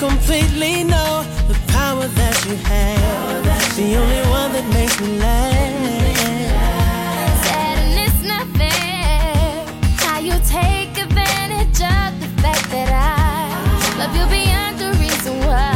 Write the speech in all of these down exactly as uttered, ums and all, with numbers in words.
completely know the power that you have. The only one that makes me laugh. Sad and it's not fair how you take advantage of the fact that I love you beyond the reason why.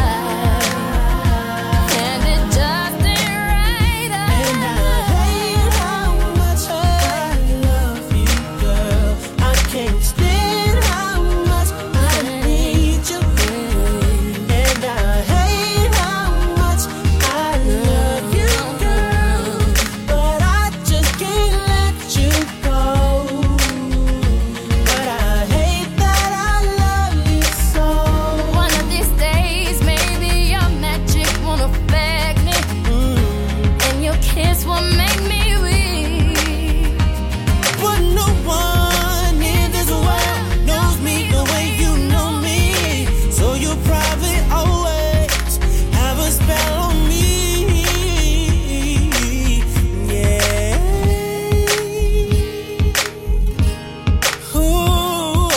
And it just ain't right. And I hate how much I love you, girl. I can't stand how much I need you. And I hate how much I love you, girl. But I just can't let you go. But I hate that I love you so. One of these days, maybe your magic won't affect me, and your kiss will make me weak. But no one in this world knows me the way you know me. So you probably always have a spell on me. Yeah. Ooh.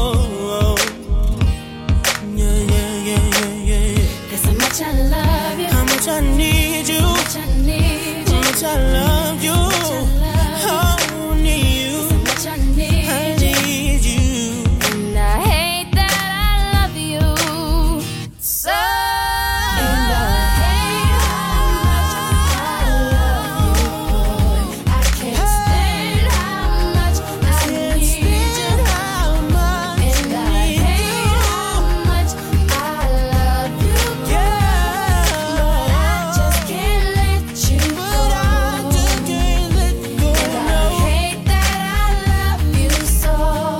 Yeah, yeah, yeah, yeah, yeah. That's how much I love you, How much I need you. how much I need How you, much I love you. how much I love I need you. you, how much I need I you. need you. And I hate that I love you so. And I hate how much I love you, boy. I can't stand how much I Can't need you. stand how much And I hate how much I love you, yeah. but I just can't let you But I go. just can't let go. And I hate that I love you so.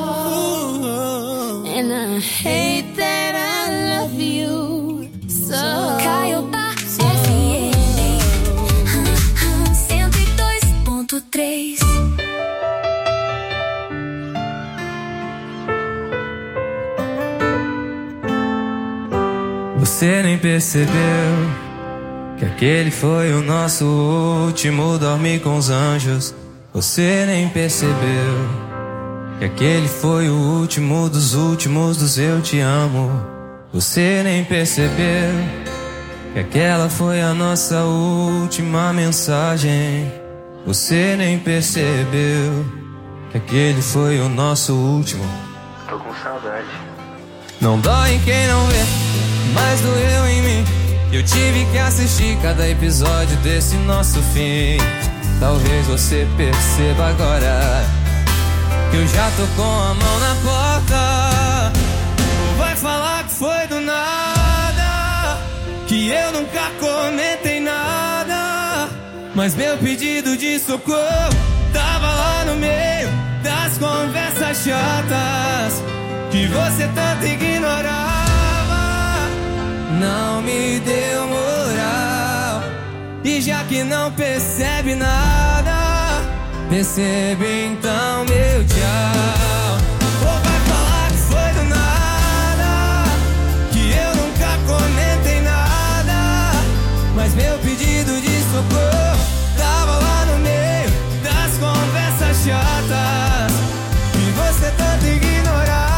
No. And I hate that I love you so. Caiobá F M cento e dois ponto três. Você nem percebeu que aquele foi o nosso último dormir com os anjos. Você nem percebeu que aquele foi o último dos últimos dos eu te amo. Você nem percebeu que aquela foi a nossa última mensagem. Você nem percebeu que aquele foi o nosso último. Tô com saudade. Não dói em quem não vê, mas doeu em mim. Eu tive que assistir cada episódio desse nosso fim. Talvez você perceba agora que eu já tô com a mão na porta. Ou vai falar que foi do nada, que eu nunca comentei nada. Mas meu pedido de socorro tava lá no meio das conversas chatas que você tanto ignorava. Não me deu moral, e já que não percebe nada, percebe então meu tchau. Ou vai falar que foi do nada, que eu nunca comentei nada. Mas meu pedido de socorro tava lá no meio das conversas chatas que você tanto ignorava.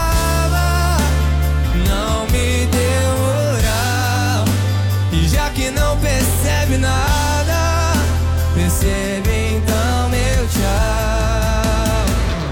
Não me deu moral, e já que não percebe nada, percebe então meu tchau.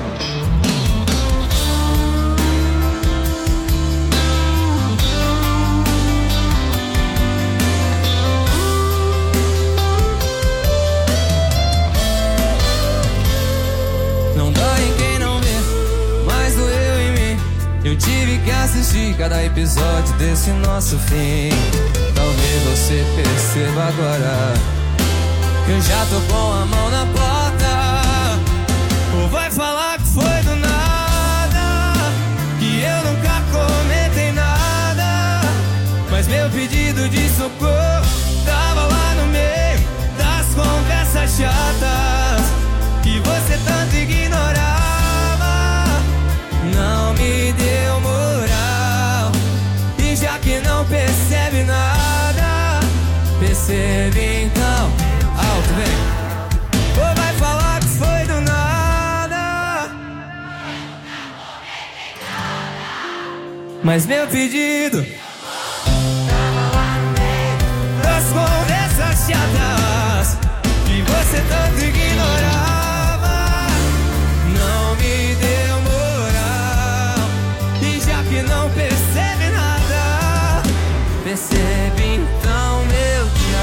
Não dói em quem não vê, mas doeu em mim. Eu tive que assistir cada episódio desse nosso fim. Talvez você perceba agora que eu já tô com a mão na porta. Ou vai falar que foi do nada, que eu nunca comentei nada. Mas meu pedido de socorro tava lá no meio das conversas chatas que você tanto ignorava. Não me deu moral, e já que não percebe nada, percebe então. Alto, vem. Ou vai falar que foi do nada, mas meu pedido das conversas chatas que você tanto ignorava. Não me deu moral, e já que não percebe nada, percebe então meu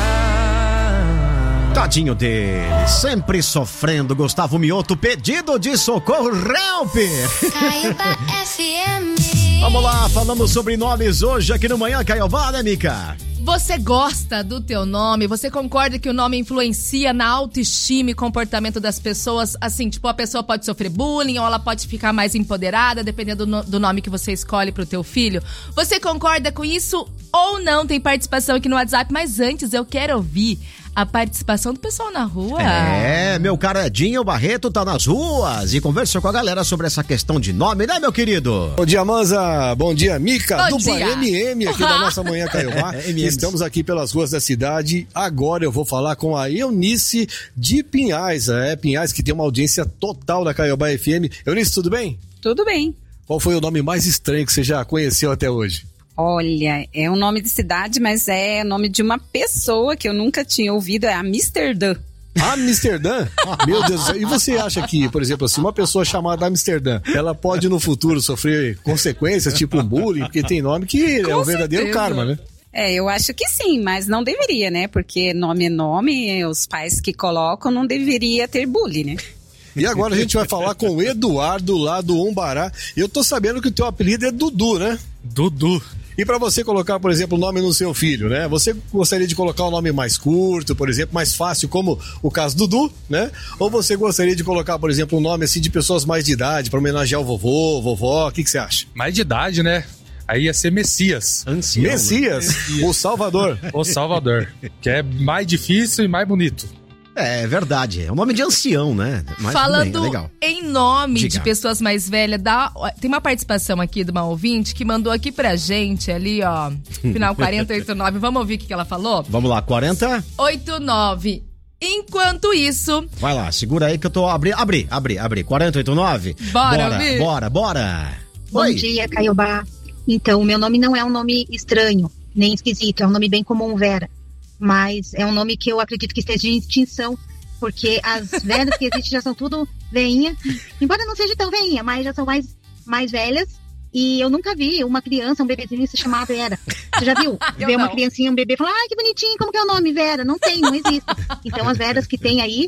tchau. Tadinho dele, sempre sofrendo. Gustavo Mioto, pedido de socorro, help! Caiobá F M. Vamos lá, falando sobre nomes hoje aqui no Manhã Caiobá, né, Mica? Você gosta do teu nome? Você concorda que o nome influencia na autoestima e comportamento das pessoas? Assim, tipo, a pessoa pode sofrer bullying ou ela pode ficar mais empoderada, dependendo do, do nome que você escolhe pro teu filho. Você concorda com isso ou não? Tem participação aqui no WhatsApp, mas antes eu quero ouvir a participação do pessoal na rua. É, meu caro Edinho Barreto tá nas ruas e conversa com a galera sobre essa questão de nome, né, meu querido? Bom dia, Manza. Bom dia, Mica. Bom Dupla dia. M M aqui da nossa Manhã Caiobá. M M. Estamos aqui pelas ruas da cidade. Agora eu vou falar com a Eunice de Pinhais. É, Pinhais que tem uma audiência total da Caiobá F M. Eunice, tudo bem? Tudo bem. Qual foi o nome mais estranho que você já conheceu até hoje? Olha, é um nome de cidade, mas é o nome de uma pessoa que eu nunca tinha ouvido, é Amsterdã. Amsterdã? Meu Deus do céu. E você acha que, por exemplo, assim, uma pessoa chamada Amsterdã, ela pode no futuro sofrer consequências, tipo um bullying, porque tem nome que Com é um verdadeiro certeza. karma, né? É, eu acho que sim, mas não deveria, né? Porque nome é nome, os pais que colocam não deveria ter bullying, né? E agora a gente vai falar com o Eduardo lá do Umbará. Eu tô sabendo que o teu apelido é Dudu, né? Dudu. E pra você colocar, por exemplo, o nome no seu filho, né? Você gostaria de colocar um nome mais curto, por exemplo, mais fácil, como o caso Dudu, né? Ou você gostaria de colocar, por exemplo, um nome assim de pessoas mais de idade, pra homenagear o vovô, vovó, o que que você acha? Mais de idade, né? Aí ia ser Messias. Ancião, Messias, Messias. o Salvador. O Salvador. Que é mais difícil e mais bonito. É, é verdade, é um nome de ancião, né? Mas Falando tudo bem, é legal. em nome Diga. de pessoas mais velhas, dá, tem uma participação aqui de uma ouvinte que mandou aqui pra gente, ali ó, final quarenta e oitenta e nove, vamos ouvir o que que ela falou? Vamos lá, quarenta. oitenta e nove. Enquanto isso, Vai lá, segura aí que eu tô... Abri, abri, abri, abri. quarenta e oito nove. Bora bora, ouvir? bora, bora. Bom Oi. dia, Caiobá. Então, o meu nome não é um nome estranho, nem esquisito, é um nome bem comum, Vera. Mas é um nome que eu acredito que esteja em extinção, porque as velhas que existem já são tudo veinha. Embora não seja tão veinha, mas já são mais, mais velhas. E eu nunca vi uma criança, um bebezinho se chamar Vera. Você já viu? Eu Ver uma não. criancinha, um bebê, falar, ai, que bonitinho, como que é o nome, Vera? Não tem, não existe. Então, as veras que tem aí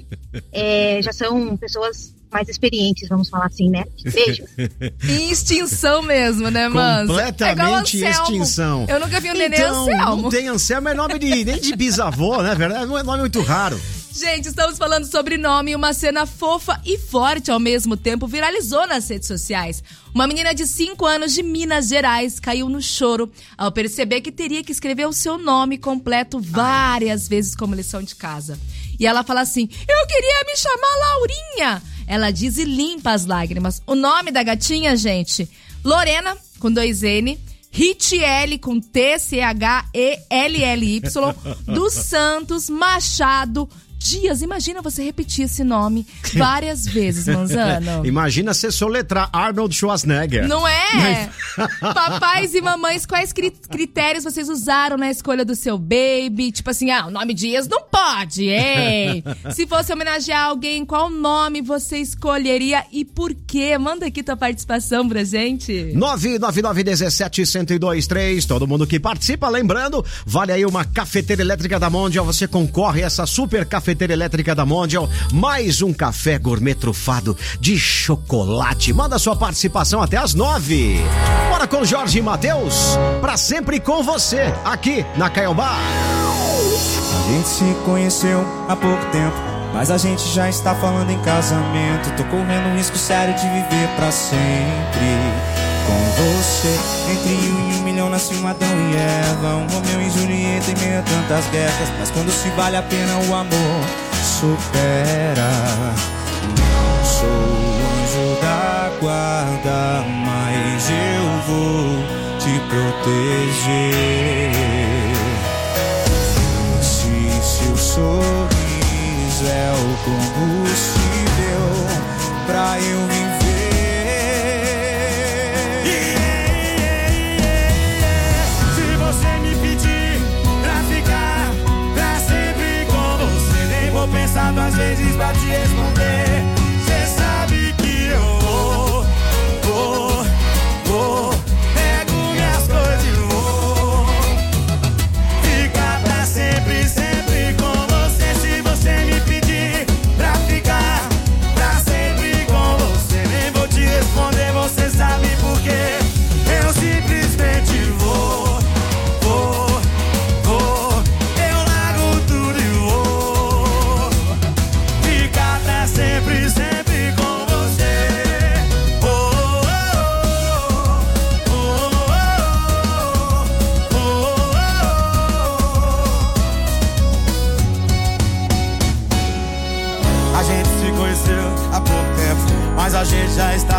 é, já são pessoas mais experientes, vamos falar assim, né? Beijo. em extinção mesmo, né, mano? Completamente extinção. Eu nunca vi um neném Então, Anselmo. não tem Anselmo, é nome de, nem de bisavô, né, verdade? Não é nome muito raro. Gente, estamos falando sobre nome e uma cena fofa e forte ao mesmo tempo viralizou nas redes sociais. Uma menina de cinco anos de Minas Gerais caiu no choro ao perceber que teria que escrever o seu nome completo várias Ai. vezes como lição de casa. E ela fala assim, eu queria me chamar Laurinha. Ela diz e limpa as lágrimas. O nome da gatinha, gente, Lorena, com dois N, Ritiele, com T C H E L L Y, dos Santos Machado Dias. Imagina você repetir esse nome várias vezes, Manzano. Imagina você soletrar Arnold Schwarzenegger. Não é? Papais e mamães, quais cri- critérios vocês usaram na escolha do seu baby? Tipo assim, ah, o nome Dias não pode, hein? Se fosse homenagear alguém, qual nome você escolheria e por quê? Manda aqui tua participação pra gente. nove nove nove um sete um zero dois três. Todo mundo que participa, lembrando, vale aí uma cafeteira elétrica da Mondial. Você concorre a essa super cafeteira elétrica da Mondial, mais um café gourmet trufado de chocolate. Manda sua participação até as nove. Bora com Jorge e Matheus, pra sempre com você, aqui na Caiobá. A gente se conheceu há pouco tempo, mas a gente já está falando em casamento. Tô correndo um risco sério de viver pra sempre com você. Entre um e um milhão nasce um Adão e Eva, um Romeu e Julieta em meio a tantas guerras. Mas quando se vale a pena o amor supera. Não sou o anjo da guarda, mas eu vou te proteger. Se seu sorriso é o combustível pra eu viver. Se você me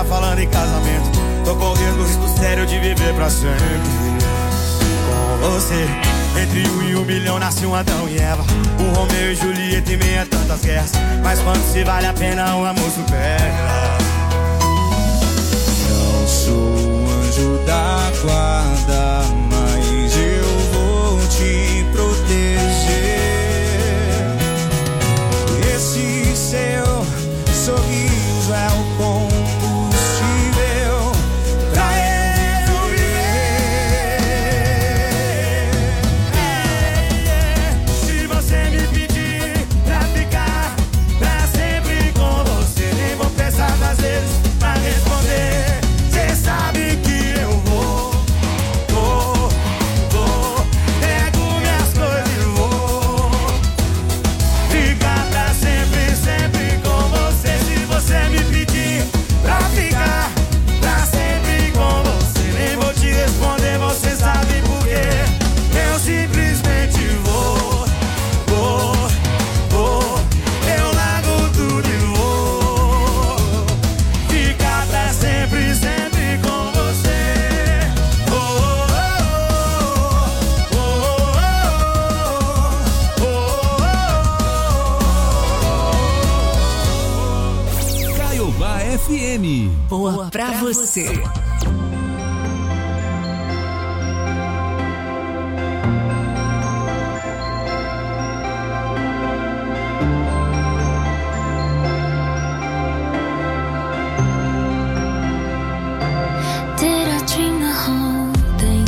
falando em casamento. Tô correndo o risco sério de viver pra sempre com você. Entre um e um bilhão nasce um Adão e Eva, um Romeu e Julieta em meio a tantas guerras. Mas quanto se vale a pena um amor supera. Não sou um anjo da guarda, mas eu vou te proteger. Esse seu sorriso é o combustível pra eu viver. Se você me pedir pra ficar pra sempre com você, nem vou pensar duas vezes pra responder. Cê sabe que eu vou, vou, vou, pego minhas coisas e vou ficar pra sempre, sempre com você. Se você me pedir pra ficar pra sempre com você, nem vou te responder, você sabe por quê. Eu simplesmente vou, vou, vou, eu largo tudo e vou ficar pra sempre, sempre com você. Oh, oh, oh, oh, oh. Caiobá F M. Boa pra você. Did I dream the whole thing?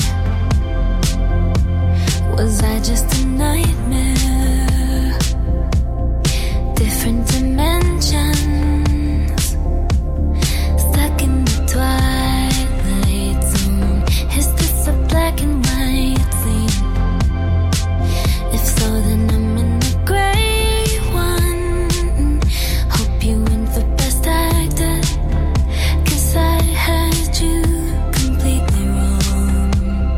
Was I just a nightmare? Different dimensions, stuck in the twilight zone. Is this a black and white scene? If so, then I'm in the gray one. Hope you went for best actor, 'cause I had you completely wrong.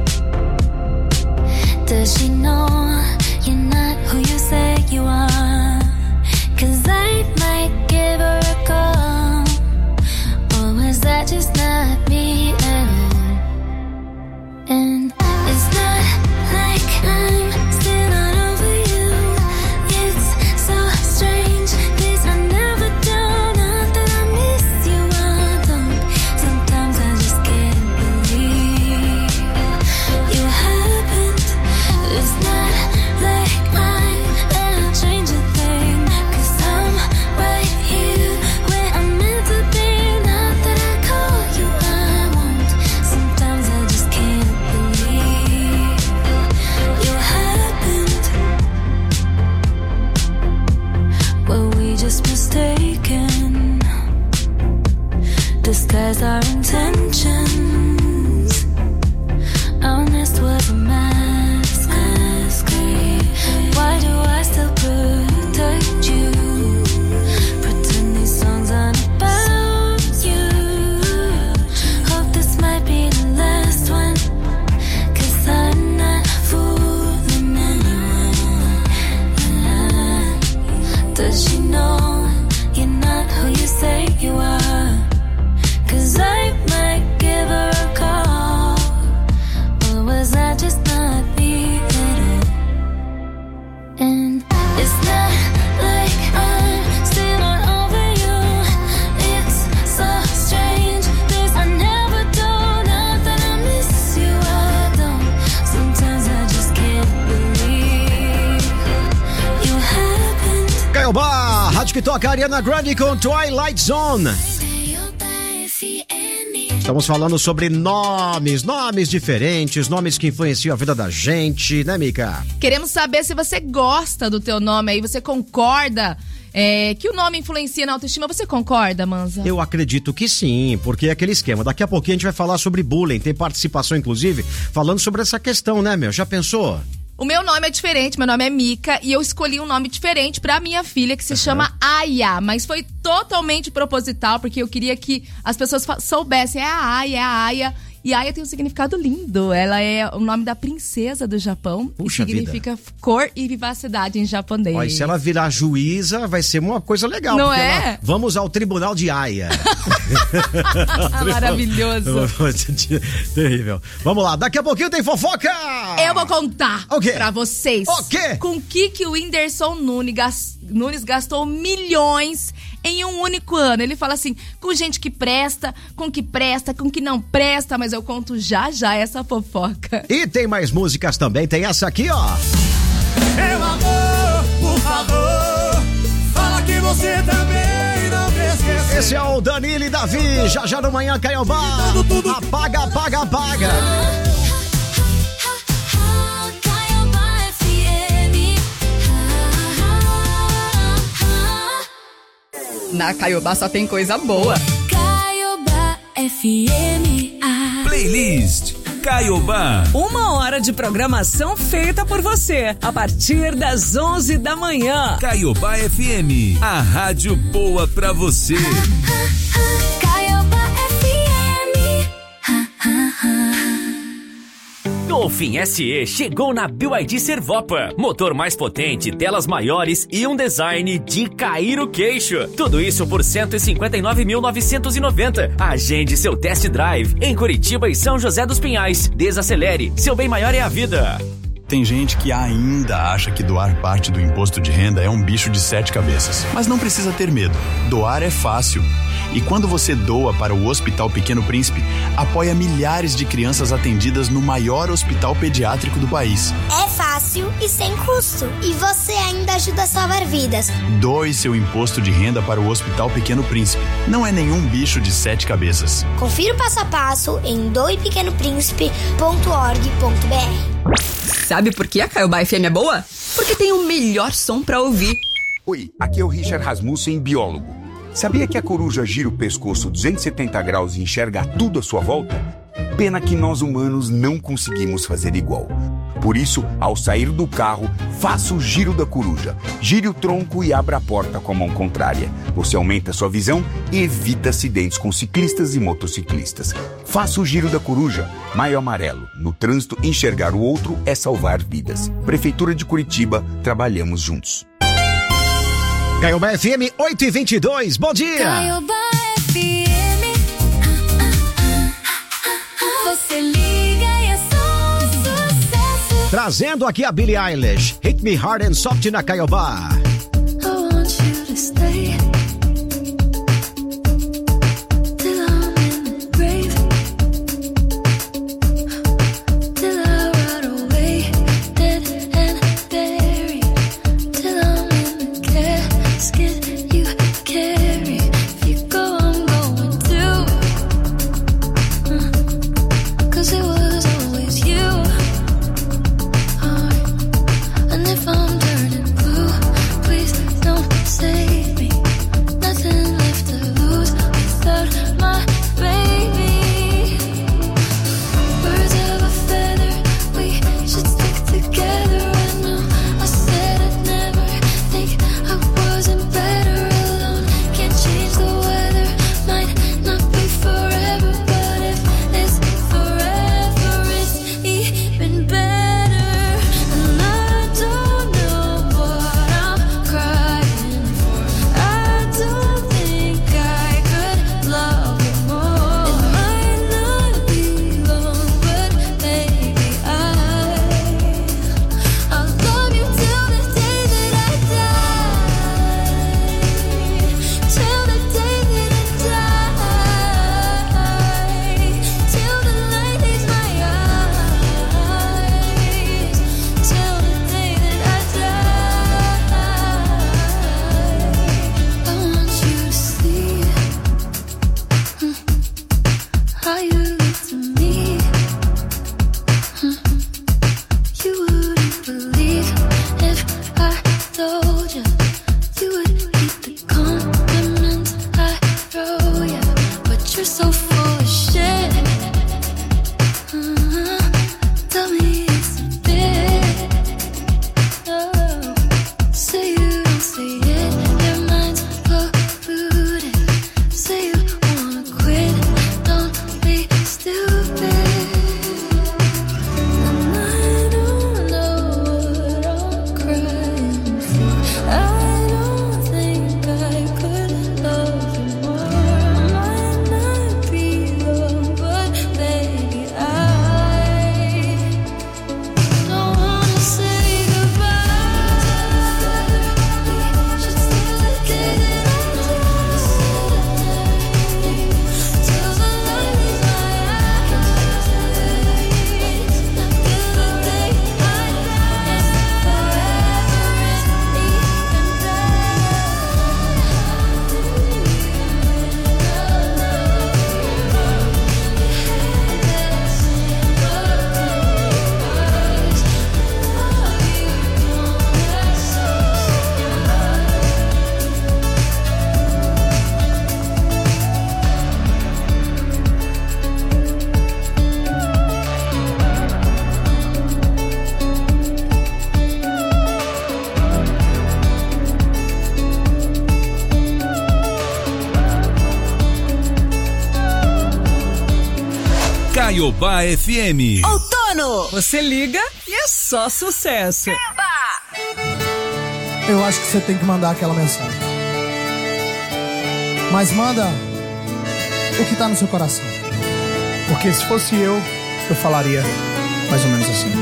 Does she know you're not who you say you are? 'Cause I might give her a call. Or was that just not me at all? And it's not like I'm still not over you. It's so strange, this I never do. Not that I miss you, I don't. Sometimes I just can't believe you happened. It's not like I'm gonna change a thing, 'cause I'm right here where I'm meant to be. Not that I call you, I won't. Sometimes I just can't believe you happened. Were we just mistaken? Disguise our intentions. Our nest was a mask. Why do I still protect you? Pretend these songs aren't about you. Hope this might be the last one, 'cause I'm not fooling anyone. Does she know you're not who you say you are? 'Cause I might give her a call. Or was that just not me at all? And it's not like I'm still not over you. It's so strange, this I never do. Not that I miss you, I don't. Sometimes I just can't believe you happened. Caiobá, rádio que toca Ariana Grande com Twilight Zone. Estamos falando sobre nomes, nomes diferentes, nomes que influenciam a vida da gente, né, Mica? Queremos saber se você gosta do teu nome aí, você concorda é, que o nome influencia na autoestima. Você concorda, Manza? Eu acredito que sim, porque é aquele esquema. Daqui a pouquinho a gente vai falar sobre bullying, tem participação inclusive, falando sobre essa questão, né, meu? Já pensou? O meu nome é diferente, meu nome é Mica e eu escolhi um nome diferente pra minha filha que se uhum. chama Aya, mas foi totalmente proposital porque eu queria que as pessoas soubessem, é a Aya, é a Aya. Yaya tem um significado lindo. Ela é o nome da princesa do Japão. Puxa e significa vida. cor e vivacidade em japonês. Ó, e se ela virar juíza, vai ser uma coisa legal. Não porque é? ela- vamos ao tribunal de Yaya. Maravilhoso. Terrível. Vamos lá, daqui a pouquinho tem fofoca! Eu vou contar O quê? pra vocês O quê? com que que o Whindersson Nunes, gas- Nunes gastou milhões em um único ano. Ele fala assim, com gente que presta, com que presta, com que não presta, mas eu conto já já essa fofoca. E tem mais músicas também, tem essa aqui, ó. Meu amor, por favor, fala que você também não me esqueceu. Esse é o Danilo e Davi, já já no Manhã Caiobá. Apaga, apaga, apaga. Na Caiobá só tem coisa boa. Caiobá F M. Ah. Playlist Caiobá. Uma hora de programação feita por você, a partir das onze da manhã. Caiobá F M, a rádio boa pra você. Caiobá F M. Dolphin S E chegou na B Y D Servopa. Motor mais potente, telas maiores e um design de cair o queixo. Tudo isso por cento e cinquenta e nove mil novecentos e noventa. Agende seu test drive em Curitiba e São José dos Pinhais. Desacelere, seu bem maior é a vida. Tem gente que ainda acha que doar parte do imposto de renda é um bicho de sete cabeças. Mas não precisa ter medo. Doar é fácil. E quando você doa para o Hospital Pequeno Príncipe, apoia milhares de crianças atendidas no maior hospital pediátrico do país. É fácil e sem custo. E você ainda ajuda a salvar vidas. Doe seu imposto de renda para o Hospital Pequeno Príncipe. Não é nenhum bicho de sete cabeças. Confira o passo a passo em doe pequeno príncipe ponto org ponto b r. Sabe por que a Caiobá F M é boa? Porque tem o melhor som pra ouvir. Oi, aqui é o Richard Rasmussen, biólogo. Sabia que a coruja gira o pescoço duzentos e setenta graus e enxerga tudo à sua volta? Pena que nós humanos não conseguimos fazer igual. Por isso, ao sair do carro, faça o giro da coruja. Gire o tronco e abra a porta com a mão contrária. Você aumenta sua visão e evita acidentes com ciclistas e motociclistas. Faça o giro da coruja. Maio Amarelo. No trânsito, enxergar o outro é salvar vidas. Prefeitura de Curitiba, trabalhamos juntos. Caiobá F M oito e vinte e dois, bom dia! Caiobá F M. Você liga e é só um sucesso. Trazendo aqui a Billie Eilish, Hit Me Hard and Soft na Caiobá. I want you to stay till I'm in the grave, till I rot away, dead and buried, till I'm in the casket you carry. If you go, I'm going too, uh, 'cause it was always you. Uh, and if I'm turning blue, please don't save me. Caiobá F M. Outono! Você liga e é só sucesso. Eu acho que você tem que mandar aquela mensagem. Mas manda o que tá no seu coração. Porque se fosse eu, eu falaria mais ou menos assim.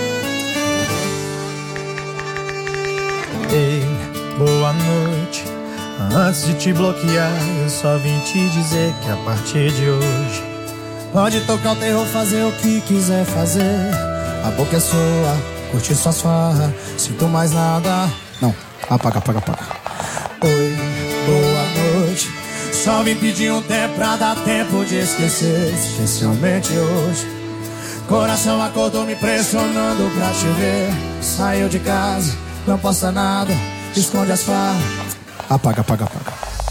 Ei, boa noite. Antes de te bloquear, eu só vim te dizer que a partir de hoje pode tocar o terror, fazer o que quiser fazer. A boca é sua, curtir suas farras. Sinto mais nada. Não, apaga, apaga, apaga. Oi, boa noite. Só vim pedir um tempo pra dar tempo de esquecer. Especialmente hoje. Coração acordou me pressionando pra te ver. Saiu de casa, não posta nada, esconde as farras. Apaga, apaga, apaga.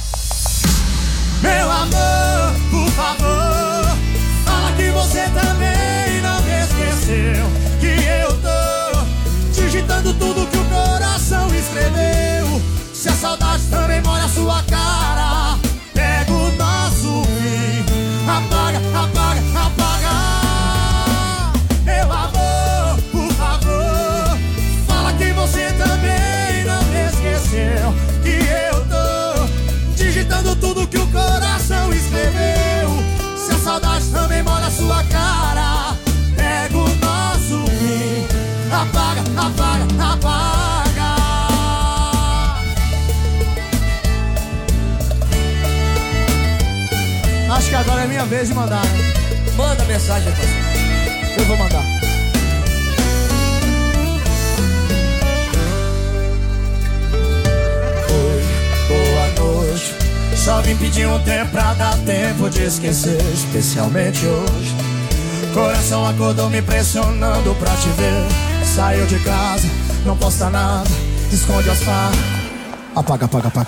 Meu amor, por favor, fala que você também não me esqueceu. Que eu tô digitando tudo que o coração escreveu. Se a saudade também molha a sua cara, pega o nosso fim. Apaga, apaga, apaga. Meu amor, por favor, fala que você também não me esqueceu. Que eu tô digitando tudo que o coração escreveu. Se a saudade também molha a sua cara, pega o nosso fim. Apaga, apaga, apaga. Acho que agora é minha vez de mandar, né? Manda mensagem, parceiro. Eu vou mandar. Só vim pedir um tempo pra dar tempo de esquecer. Especialmente hoje. Coração acordou me pressionando pra te ver. Saiu de casa, não posta nada, esconde as farras. Apaga, apaga, apaga.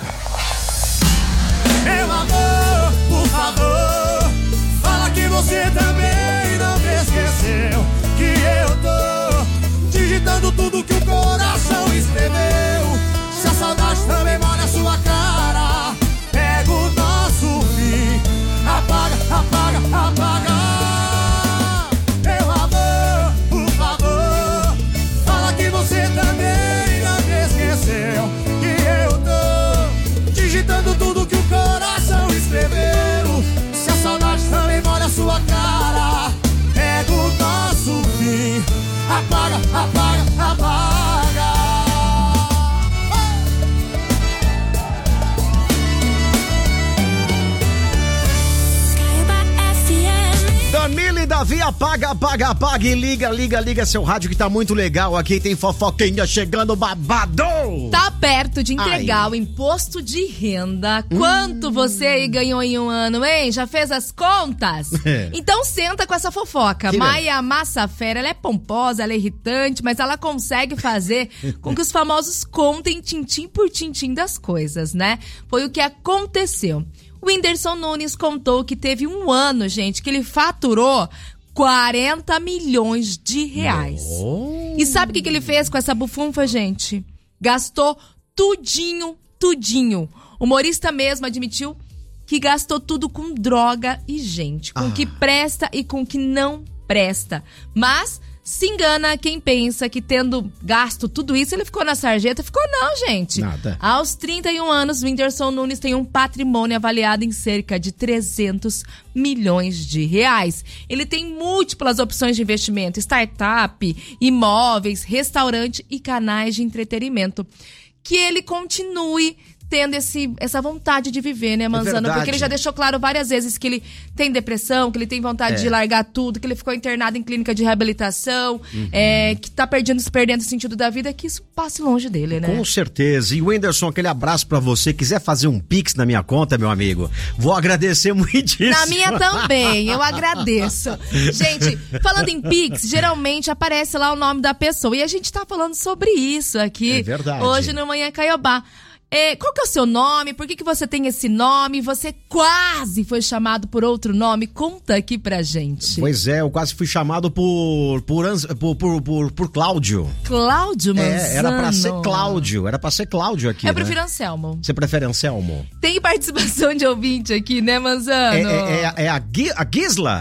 Meu amor, por favor, fala que você também não me esqueceu. Que eu tô digitando tudo que o coração escreveu. Se a saudade também molha a sua cara, pega o nosso fim. Apaga, apaga, apaga. Meu amor, por favor, fala que você também não me esqueceu. Que eu tô digitando tudo que o coração escreveu. Se a saudade também molha a sua cara, pega o nosso fim. Apaga, apaga, apaga. Danilo e Davi, apaga, apaga, apaga e liga, liga, liga seu rádio que tá muito legal. Aqui tem fofoquinha chegando, babado. Tá perto de entregar Ai. o imposto de renda. Quanto hum. você aí ganhou em um ano, hein? Já fez as contas? É. Então senta com essa fofoca. Que Maia Massafera, ela é pomposa, ela é irritante, mas ela consegue fazer com que os famosos contem tintim por tintim das coisas, né? Foi o que aconteceu. O Whindersson Nunes contou que teve um ano, gente, que ele faturou quarenta milhões de reais. Oh. E sabe o que, que ele fez com essa bufunfa, gente? Gastou tudinho, tudinho. O humorista mesmo admitiu que gastou tudo com droga e gente. Com o ah. que presta e com o que não presta. Mas se engana quem pensa que tendo gasto tudo isso, ele ficou na sarjeta. Ficou não, gente. Nada. Aos trinta e um anos, Whindersson Nunes tem um patrimônio avaliado em cerca de trezentos milhões de reais. Ele tem múltiplas opções de investimento, startup, imóveis, restaurante e canais de entretenimento. Que ele continue tendo esse, essa vontade de viver, né, Manzano? É porque ele já deixou claro várias vezes que ele tem depressão, que ele tem vontade é. de largar tudo, que ele ficou internado em clínica de reabilitação, uhum. é, que tá perdendo, perdendo o sentido da vida, que isso passe longe dele, né? Com certeza. E o Whindersson, aquele abraço pra você. Quiser fazer um pix na minha conta, meu amigo, vou agradecer muitíssimo. Na minha também, eu agradeço. Gente, falando em pix, geralmente aparece lá o nome da pessoa. E a gente tá falando sobre isso aqui. É verdade. Hoje no Manhã Caiobá. É, qual que é o seu nome? Por que, que você tem esse nome? Você quase foi chamado por outro nome? Conta aqui pra gente. Pois é, eu quase fui chamado por por, por, por, por, por Cláudio. Cláudio, Manzano? É, era pra ser Cláudio, era pra ser Cláudio aqui, Eu né? prefiro Anselmo. Você prefere Anselmo? Tem participação de ouvinte aqui, né, Manzano? É, é, é, é a, Gui, a Gisla?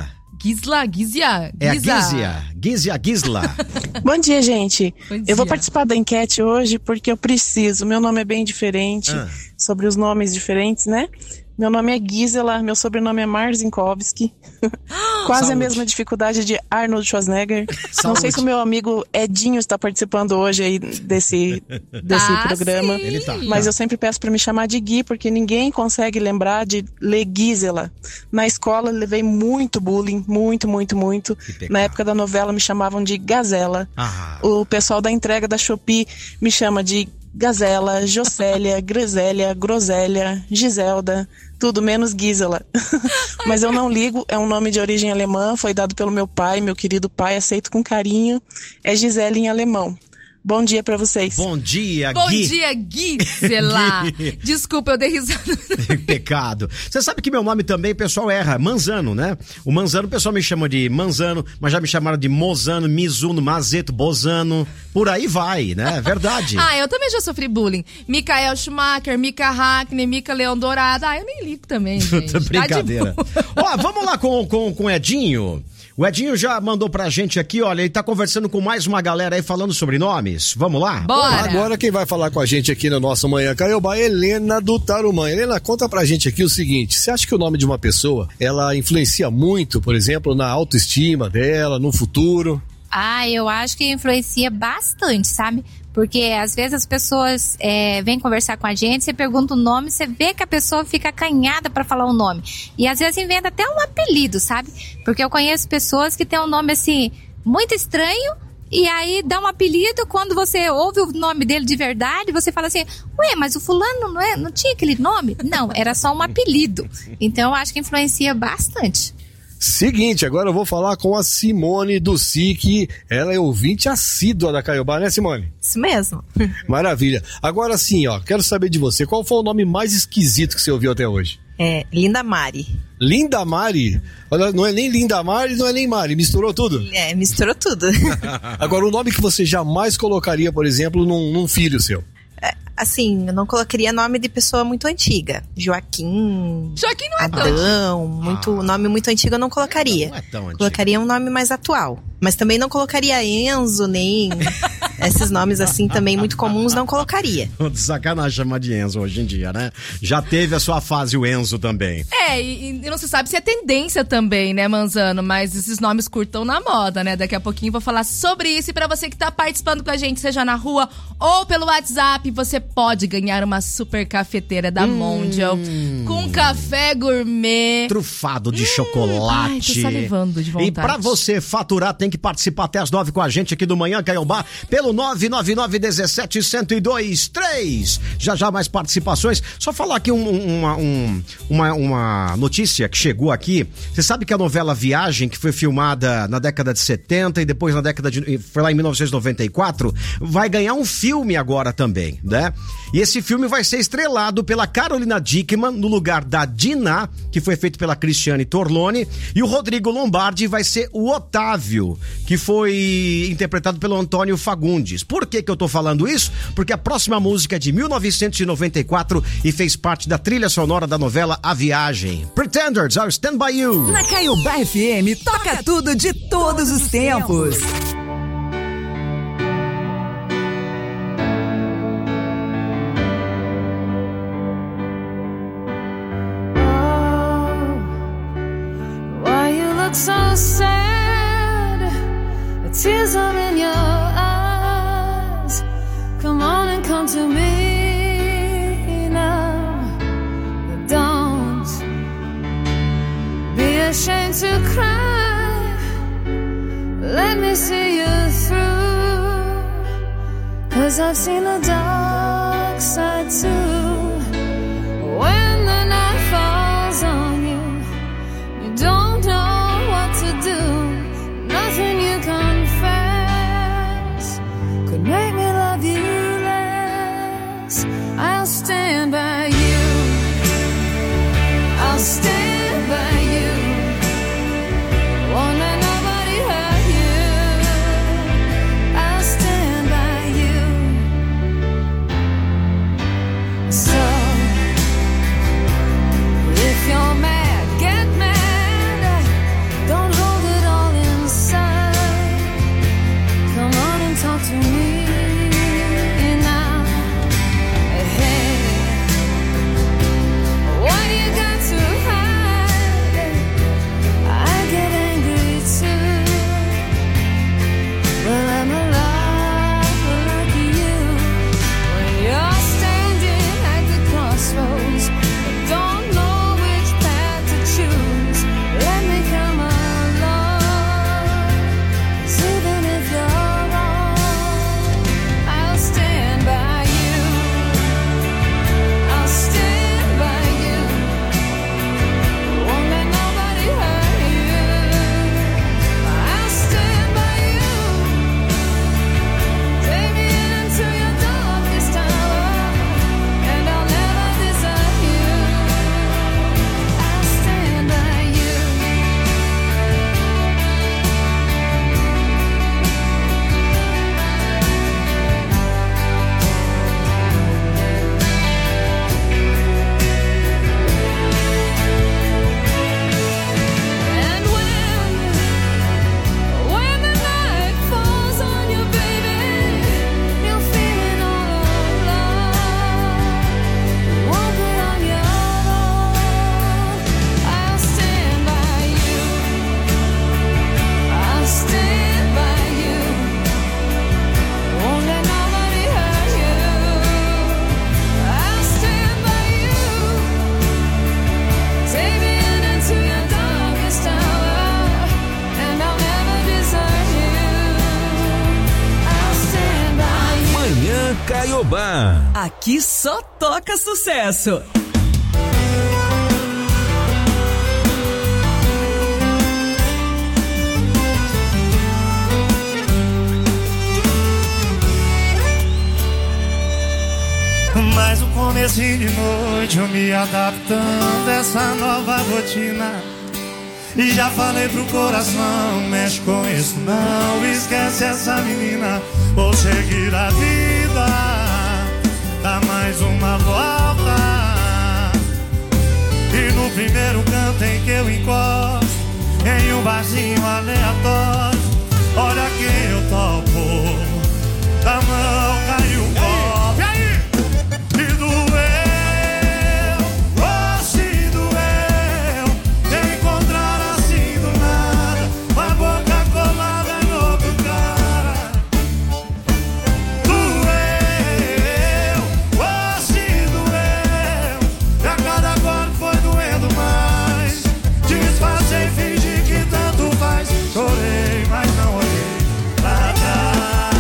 Gisla, Gizia, É a Giza. Gizia, Gizia, Gisla. Bom dia, gente. Bom dia. Eu vou participar da enquete hoje porque eu preciso. Meu nome é bem diferente, Ah. sobre os nomes diferentes, né? Meu nome é Gisela, meu sobrenome é Marzinkovski. Quase Saúde. a mesma dificuldade de Arnold Schwarzenegger. Não Saúde. sei se o meu amigo Edinho está participando hoje aí desse, desse Tá, programa. sim. Ele tá. Mas tá. eu sempre peço para me chamar de Gui, porque ninguém consegue lembrar de ler Gisela. Na escola levei muito bullying, muito, muito, muito. pecado. Na época da novela me chamavam de Gazela. Ah. O pessoal da entrega da Shopee me chama de Gazela, Jocélia, Grisélia, Grosélia, Giselda, tudo menos Gisela. Mas eu não ligo, é um nome de origem alemã, foi dado pelo meu pai, meu querido pai, aceito com carinho. É Gisele em alemão. Bom dia pra vocês. Bom dia, Bom Gui. dia, Gisela. Gui. Desculpa, eu dei risada. Pecado. Você sabe que meu nome também o pessoal erra, Manzano, né? O Manzano, o pessoal me chama de Manzano, mas já me chamaram de Mozano, Mizuno, Mazeto, Bozano, por aí vai, né? Verdade. Ah, eu também já sofri bullying. Mikael Schumacher, Mika Hackney, Mika Leão Dourado. Ah, eu nem ligo também, gente. Tá de Brincadeira. boa. Ó, vamos lá com, com, com o Edinho. O Edinho já mandou pra gente aqui, olha, ele tá conversando com mais uma galera aí falando sobre nomes. Vamos lá? Bora. Agora quem vai falar com a gente aqui no nosso Manhã Caiobá é Helena do Tarumã. Helena, conta pra gente aqui o seguinte, você acha que o nome de uma pessoa, ela influencia muito, por exemplo, na autoestima dela, no futuro? Ah, eu acho que influencia bastante, sabe? Porque às vezes as pessoas é, vêm conversar com a gente, você pergunta o nome, você vê que a pessoa fica acanhada pra falar o nome. E às vezes inventa até um apelido, sabe? Porque eu conheço pessoas que têm um nome assim, muito estranho, e aí dá um apelido, quando você ouve o nome dele de verdade, você fala assim, ué, mas o fulano não, é, não tinha aquele nome? Não, era só um apelido. Então eu acho que influencia bastante. Seguinte, agora eu vou falar com a Simone do S I C, ela é ouvinte assídua da Caiobá, né, Simone? Isso mesmo. Maravilha. Agora sim, ó, quero saber de você, qual foi o nome mais esquisito que você ouviu até hoje? É, Linda Mari. Linda Mari? Olha, não é nem Linda Mari, não é nem Mari, misturou tudo? É, misturou tudo. Agora, o nome que você jamais colocaria, por exemplo, num, num filho seu? Assim, eu não colocaria nome de pessoa muito antiga. Joaquim. Joaquim não é tão Adão, muito, Ah. nome muito antigo eu não colocaria. Não é tão antigo. Colocaria um nome mais atual. Mas também não colocaria Enzo, nem esses nomes assim também muito comuns, não colocaria. De sacanagem chamar de Enzo hoje em dia, né? Já teve a sua fase o Enzo também. É, e, e não se sabe se é tendência também, né, Manzano? Mas esses nomes curtam na moda, né? Daqui a pouquinho eu vou falar sobre isso. E pra você que tá participando com a gente, seja na rua ou pelo WhatsApp, você pode ganhar uma super cafeteira da Hum. Mondial com café gourmet. Trufado de chocolate. Ai, tô salivando de vontade. E pra você faturar, tem que participar até as nove com a gente aqui do Manhã Caiobá, pelo nove nove nove um sete zero zero dois três. Já já mais participações. Só falar aqui um, uma, um, uma, uma notícia que chegou aqui. Você sabe que a novela Viagem, que foi filmada na década de setenta e depois na década de... foi lá em mil novecentos e noventa e quatro, vai ganhar um filme agora também, né? E esse filme vai ser estrelado pela Carolina Dickman, no lugar da Dinah, que foi feito pela Cristiane Torlone, e o Rodrigo Lombardi vai ser o Otávio, que foi interpretado pelo Antônio Fagundes. Por que que eu tô falando isso? Porque a próxima música é de mil novecentos e noventa e quatro e fez parte da trilha sonora da novela A Viagem. Pretenders, I'll Stand By You. Na Caiobá F M, toca tudo de todos os tempos. Why you look so sad? The tears are in your eyes. Come on and come to me now. Don't be ashamed to cry. Let me see you through. 'Cause I've seen the dark side too. When the night falls on you, you don't know what to do. Nothing you confess could make me love you less. I'll stand by you. I'll stand by you. Won't let nobody hurt you. I'll stand by you. talk to me now. Hey, what you got to hide? I get angry too. Well, I'm a lot like you. When you're standing at the crossroads, don't know which path to choose. Let me come along. 'Cause even if you're wrong, I'll stand by you. I'll stand by you. Won't let nobody hurt you. I'll stand by you. Take me into your darkest hour, and I'll never desert you. I'll stand by you. And when, when the night falls on you, baby, you're feeling all alone. Won't be on your own. I'll stand by you. I'll stand by you. Won't let nobody hurt you. I'll stand by you. Take me in into your darkest hour, and I'll never desert you. I'll stand by you. Manhã Caiobá. Aqui só toca sucesso. Mais um comecinho de noite, eu me adaptando a essa nova rotina. E já falei pro coração, mexe com isso não, esquece essa menina. Vou seguir a vida, dá mais uma volta. E no primeiro canto em que eu encosto, em um barzinho aleatório, olha quem eu topo, da mão caiu o copo. E aí? E doeu, oh se doeu, te encontrar assim do nada, com a boca colada em outro cara. Doeu, oh se doeu, e a cada golpe foi doendo mais. Disfarcei, fingi que tanto faz, chorei, mas não olhei pra trás.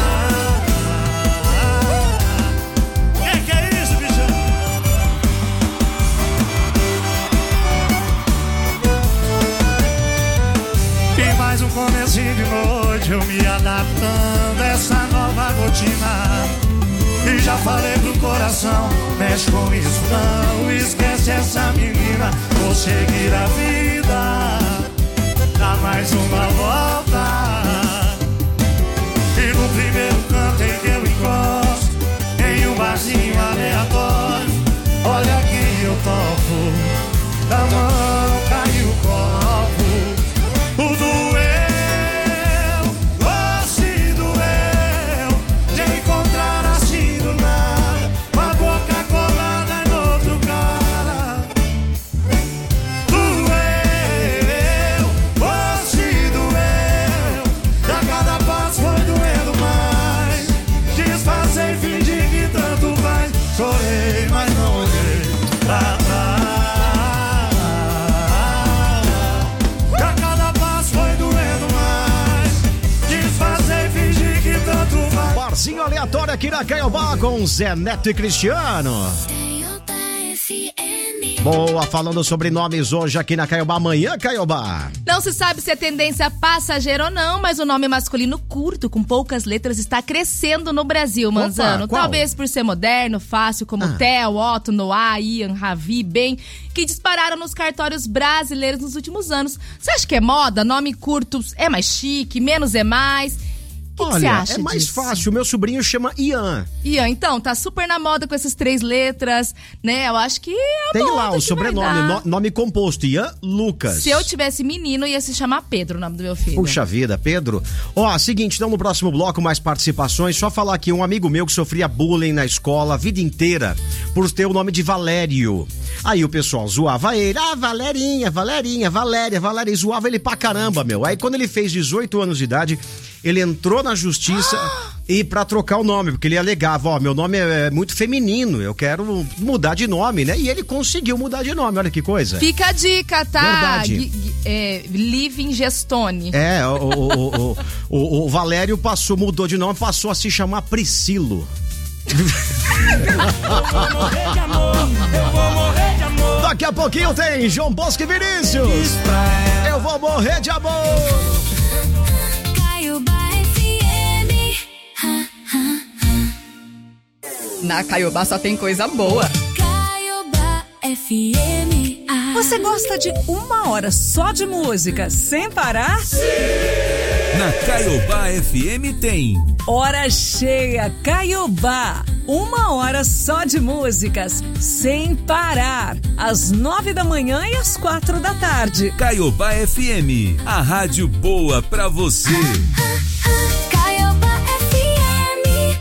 Mais um comecinho de noite, eu me adaptando a essa nova rotina. E já falei pro coração, mexe com isso não, esquece essa menina. Vou seguir a vida, dá mais uma volta. E no primeiro canto em que eu encosto, em um barzinho aleatório, olha quem eu topo, da mão caiu o copo. O doeu, oh se doeu, de encontrar assim do nada, com a boca colada em outro cara. Doeu, oh se doeu, e a cada passo foi doendo mais. Disfarcei, fingi que tanto faz, chorei, mas não olhei pra trás. Barzinho aleatório aqui na Caiobá com Zé Neto e Cristiano. Boa, falando sobre nomes hoje aqui na Caiobá, amanhã Caiobá. Não se sabe se é tendência passageira ou não, mas o nome masculino curto, com poucas letras, está crescendo no Brasil, Manzano. Opa, qual? Talvez por ser moderno, fácil, como Ah. Theo, Otto, Noah, Ian, Ravi, Ben, que dispararam nos cartórios brasileiros nos últimos anos. Você acha que é moda? Nome curto é mais chique, menos é mais? que Olha, você acha é mais disso? fácil. Meu sobrinho chama Ian. Ian, então, tá super na moda com essas três letras, né? Eu acho que é a Tem moda lá o que sobrenome, vai dar. no- nome composto, Ian Lucas. Se eu tivesse menino, ia se chamar Pedro, o nome do meu filho. Puxa vida, Pedro. Ó, seguinte, então no próximo bloco mais participações, só falar aqui, um amigo meu que sofria bullying na escola a vida inteira por ter o nome de Valério. Aí o pessoal zoava ele, ah, Valerinha, Valerinha, Valéria, Valéria, e zoava ele pra caramba, meu. Aí quando ele fez dezoito anos de idade, ele entrou na justiça e pra trocar o nome, porque ele alegava, ó, meu nome é muito feminino, eu quero mudar de nome, né? E ele conseguiu mudar de nome, olha que coisa. Fica a dica, tá? Verdade. Gui- Gui- É, Living Gestone. É, o, o, o, o, o Valério passou, mudou de nome, passou a se chamar Priscilo. Daqui a pouquinho tem João Bosco e Vinícius. Eu vou morrer de amor. Na Caiobá só tem coisa boa. Você gosta de uma hora só de música sem parar? Na Caiobá F M tem Hora cheia, Caiobá. Uma hora só de músicas sem parar. Às nove da manhã e às quatro da tarde. Caiobá F M, a rádio boa pra você. Caiobá F M.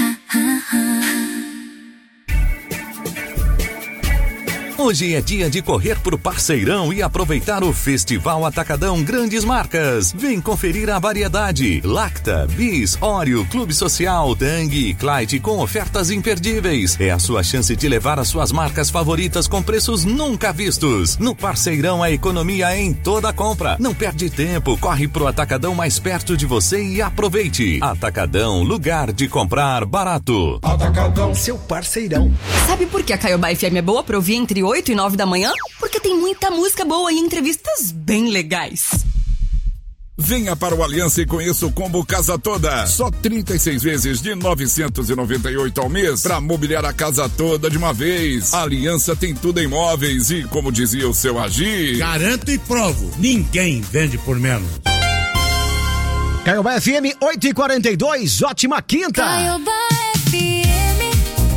Hoje é dia de correr pro Parceirão e aproveitar o Festival Atacadão Grandes Marcas. Vem conferir a variedade. Lacta, Bis, Oreo, Clube Social, Tang e Clyde com ofertas imperdíveis. É a sua chance de levar as suas marcas favoritas com preços nunca vistos. No Parceirão a economia é em toda compra. Não perde tempo, corre pro Atacadão mais perto de você e aproveite. Atacadão, lugar de comprar barato. Atacadão, seu parceirão. Sabe por que a Caiobá F M é boa pra ouvir entre oito e nove da manhã? Porque tem muita música boa e entrevistas bem legais. Venha para o Aliança e conheça o combo Casa Toda. Só trinta e seis vezes de novecentos e noventa e oito ao mês para mobiliar a casa toda de uma vez. A Aliança tem tudo em móveis e, como dizia o seu Agir... Garanto e provo, ninguém vende por menos. Caiobá F M oito e quarenta e dois, ótima quinta. Caiobá F M.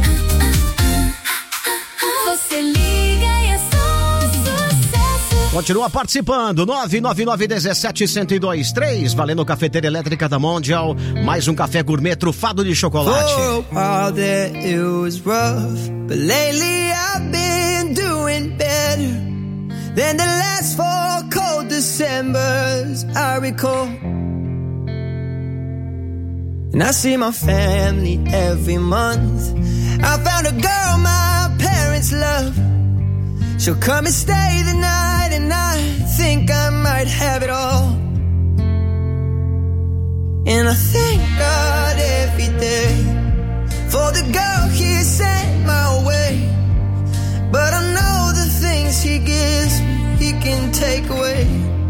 Você liga e é só um sucesso. Continua participando, nove nove nove um sete um zero dois três, valendo Cafeteira Elétrica da Mondial, mais um café gourmet trufado de chocolate. For a while there it was rough, but lately I've been doing better than the last four cold Decembers I recall. And I see my family every month. I found a girl my parents love. She'll come and stay the night, and I think I might have it all. And I thank God every day for the girl He sent my way. But I know the things He gives me, He can take away.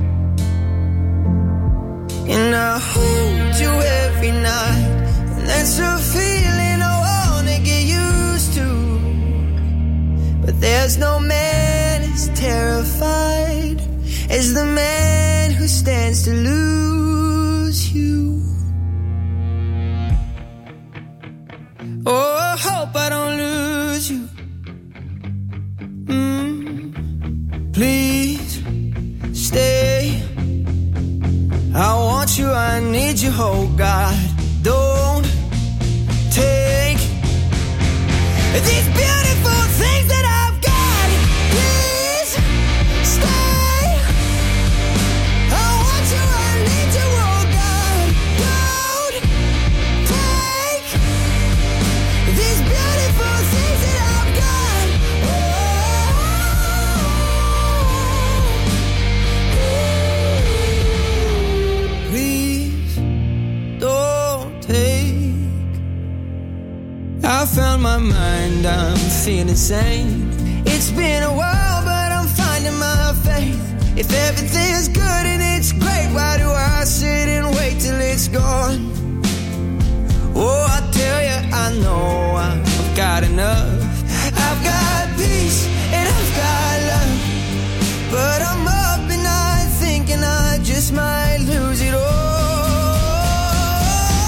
And I hold you every night, and that's a feeling I wanna get used to. But there's no man as terrified as the man who stands to lose you. Oh, I hope I don't lose you. Mm, please stay. I want you, I need you, oh God. Don't take these beautiful things that I've got. Please stay. I want you, I need you, oh God. Don't take these beautiful things that I've got. Oh, please don't take. I found my mind, I'm feeling sane. It's been a while, but I'm finding my faith. If everything's good and it's great, why do I sit and wait till it's gone? Oh, I tell you, I know I've got enough. I've got peace and I've got love. But I'm up and I'm thinking I just might lose it all.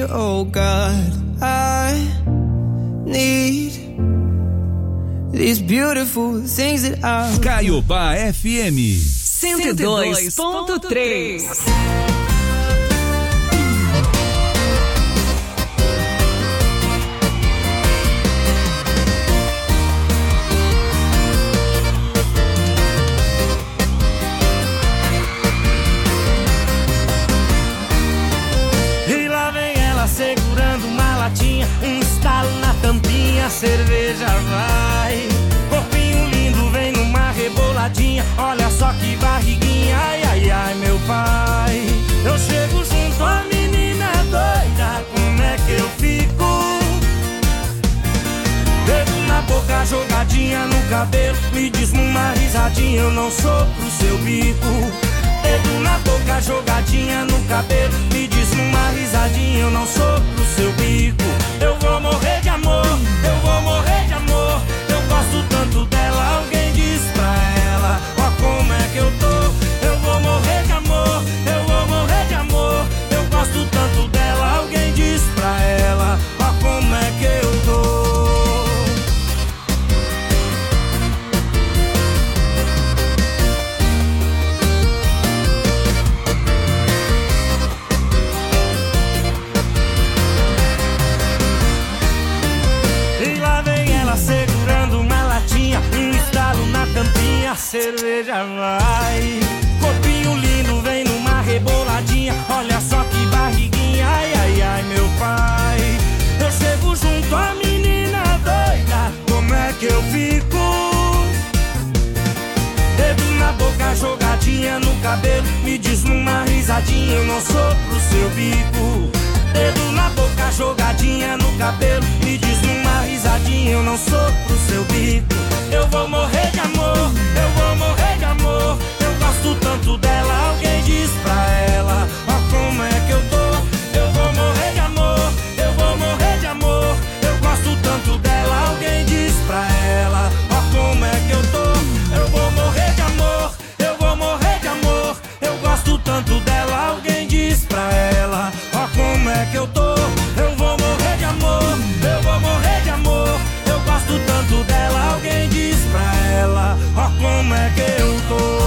you, oh God. I need these beautiful things that I... Caiobá F M cento e dois ponto três. E lá vem ela segurando uma latinha, um estalo na tampinha, a cerveja vai. Corpinho lindo, vem numa reboladinha, olha só que barriguinha, ai, ai, ai, meu pai. Eu chego junto à menina doida, como é que eu fico? Dedo na boca, jogadinha no cabelo, me diz numa risadinha, eu não sou pro seu bico. Dedo na boca, jogadinha no cabelo, me diz numa risadinha, eu não sou pro seu bico. Eu vou morrer de amor, eu vou morrer de amor, eu gosto tanto dela, alguém diz pra ela, ó como é que eu tô. Eu vou morrer de amor, eu vou morrer de amor, eu gosto tanto dela, alguém diz pra ela, ó como é que eu tô. Segurando uma latinha, um estalo na tampinha, a cerveja vai. Corpinho lindo, vem numa reboladinha, olha só que barriguinha, ai, ai, ai, meu pai. Eu chego junto à menina doida, como é que eu fico? Dedo na boca, jogadinha no cabelo, me diz numa risadinha, eu não sou pro seu bico. Dedo na boca, jogadinha no cabelo, me diz numa risadinha, eu não sou pro seu bico. Eu vou morrer de amor, eu vou morrer de amor, eu gosto tanto dela, alguém diz pra ela, ó como é que eu tô. Eu vou morrer de amor, eu vou morrer de amor, eu gosto tanto dela, alguém diz pra ela, ó como é que eu tô. Eu vou morrer de amor, eu vou morrer de amor, eu gosto tanto dela, alguém diz pra ela, ó como é que eu tô. Eu vou morrer de amor, eu vou morrer de amor, eu gosto tanto dela, alguém diz pra ela, ó como é que eu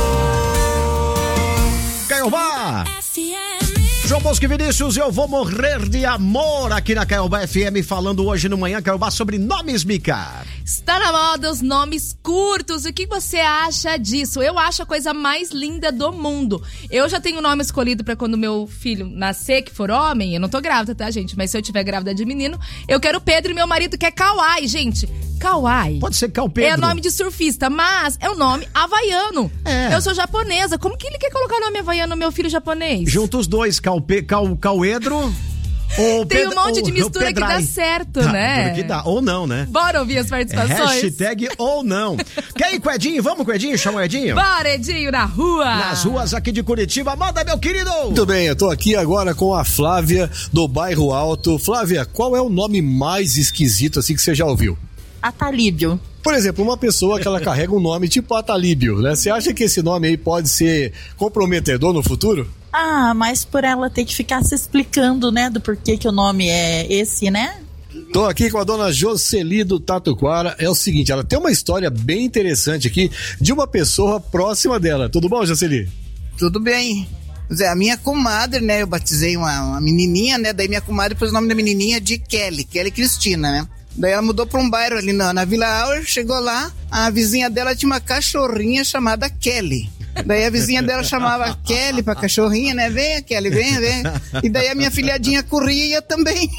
tô. Caiobá! João Bosco e Vinícius, eu vou morrer de amor aqui na Caiobá F M, falando hoje no Manhã Caiobá sobre nomes, Mica. Está na moda os nomes curtos, o que você acha disso? Eu acho a coisa mais linda do mundo. Eu já tenho o nome escolhido para quando meu filho nascer, que for homem, eu não tô grávida, tá, gente? Mas se eu tiver grávida de menino, eu quero Pedro e meu marido quer Kawai, gente. Kawai. Pode ser Cal Pedro. É nome de surfista, mas é um nome havaiano. É. Eu sou japonesa, como que ele quer colocar o nome havaiano no meu filho japonês? Junta os dois, Cal Cal, Cauedro. Ou Tem Pedro, um monte ou, de mistura que dá certo, tá, né? Que dá, ou não, né? Bora ouvir as participações? Hashtag ou não. Quer ir com o Edinho? Vamos com o Edinho? Chama o Edinho? Bora, Edinho, na rua! Nas ruas aqui de Curitiba. Manda, meu querido! Muito bem, eu tô aqui agora com a Flávia, do Bairro Alto. Flávia, qual é o nome mais esquisito assim que você já ouviu? Atalíbio. Por exemplo, uma pessoa que ela carrega um nome tipo Atalíbio, né? Você acha que esse nome aí pode ser comprometedor no futuro? Ah, mas por ela ter que ficar se explicando, né, do porquê que o nome é esse, né? Tô aqui com a dona Jocely do Tatuquara. É o seguinte, ela tem uma história bem interessante aqui de uma pessoa próxima dela. Tudo bom, Jocely? Tudo bem. Zé, a minha comadre, né, eu batizei uma, uma menininha, né, daí minha comadre pôs o nome da menininha de Kelly, Kelly Cristina, né? Daí ela mudou pra um bairro ali na, na Vila Auer, chegou lá, a vizinha dela tinha uma cachorrinha chamada Kelly. Daí a vizinha dela chamava Kelly pra cachorrinha, né? Venha, Kelly, venha, venha. E daí a minha filhadinha corria e ia também.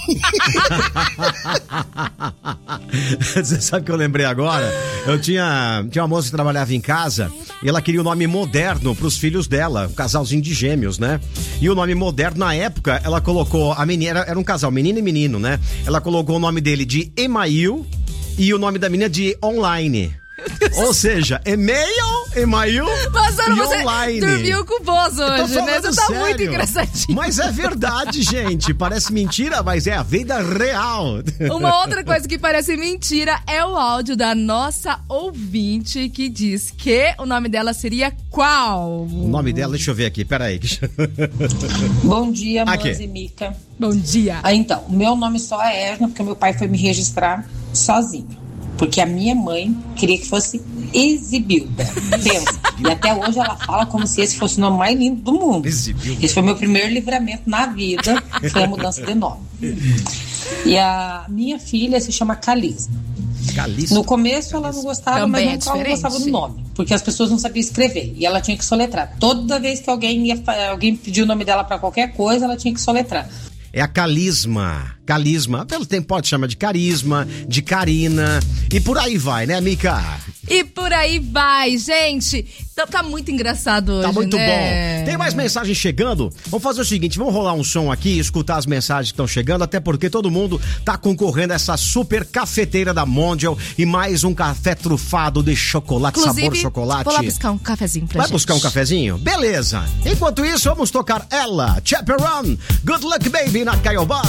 Você sabe o que eu lembrei agora? Eu tinha, tinha uma moça que trabalhava em casa e ela queria um nome moderno pros filhos dela, um casalzinho de gêmeos, né? E o nome moderno, na época, ela colocou, a menina, era um casal, menino e menino, né? Ela colocou o nome dele de Email e o nome da menina de Online. Ou seja, e-mail Email Passando, e você online. dormiu com o Bozo Eu tô hoje, né? falando Você tá sério. muito engraçadinho. Mas é verdade, gente. Parece mentira, mas é a vida real. Uma outra coisa que parece mentira é o áudio da nossa ouvinte que diz que o nome dela seria qual? O nome dela, deixa eu ver aqui, peraí. Bom dia, Aqui. Mães e Mica. Bom dia. Ah, então, o meu nome só é Edna, porque meu pai foi me registrar sozinho. Porque a minha mãe queria que fosse Exibilda. Pensa. E até hoje ela fala como se esse fosse o nome mais lindo do mundo. Exibilda. Esse foi meu primeiro livramento na vida, foi a mudança de nome. E a minha filha se chama Calisma. Calisma. No começo ela não gostava, Também mas é nunca ela diferente. gostava do nome. Porque as pessoas não sabiam escrever. E ela tinha que soletrar. Toda vez que alguém, ia, alguém pediu o nome dela pra qualquer coisa, ela tinha que soletrar. É a Calisma. Calisma. Pelo tempo pode chamar de Carisma, de Karina. E por aí vai, né, Mica? E por aí vai, gente. Então tá muito engraçado hoje, Tá muito né? bom. Tem mais mensagens chegando? Vamos fazer o seguinte, vamos rolar um som aqui, escutar as mensagens que estão chegando, até porque todo mundo tá concorrendo a essa super cafeteira da Mondial e mais um café trufado de chocolate, Inclusive, sabor chocolate. vou lá buscar um cafezinho pra Vai gente. buscar um cafezinho? Beleza. Enquanto isso, vamos tocar ela, Chaperone, Good Luck Baby na Caiobá.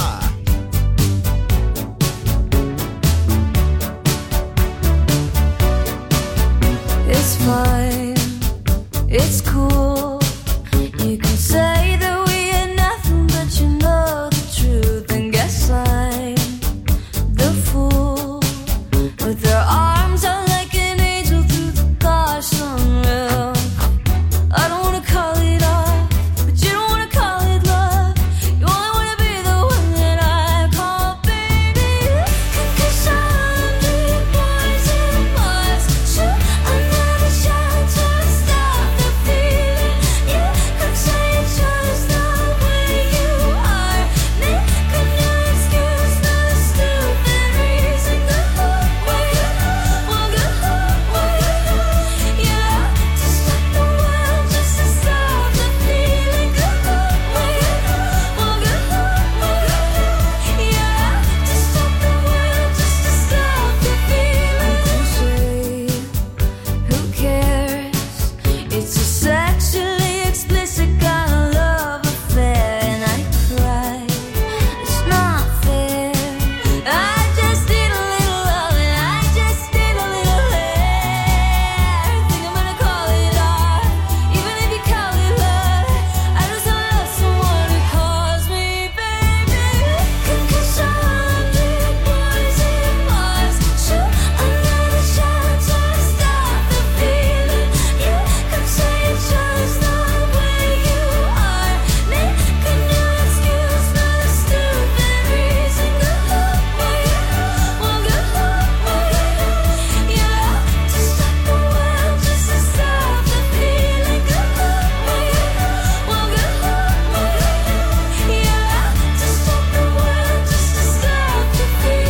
It's fine, it's cool. You can say that we ain't nothing, but you know the truth. And guess I'm the fool with their arms out like an angel through the car sunroof. I don't wanna call it off, but you don't wanna call it love. You only wanna be the one that I call baby. 'Cause a hundred boys in Mars shoot another shot to stop the feeling. You could say it's just the way you are. Make a new excuse, not a stupid reason. Go away, well, go away. Yeah, to stop the world, just to stop the feeling. Go away, well, go away. Yeah, to stop the world, just to stop the feeling. Who cares? It's a sexually explicit kind of love affair, and I cry. It's not fair. I just need a little love, and I just need a little hair. Think I'm gonna call it art, even if you call it love. I just wanna love someone who calls me baby. 'Cause a hundred boys in Mars shoot another shot to stop the feeling. You could say it's just the way you are. Make a new excuse, not a stupid reason. Go away, well, go away. Yeah, to stop the world, just to stop the feeling. Go away, well, go away. Yeah, to stop the world, just to stop the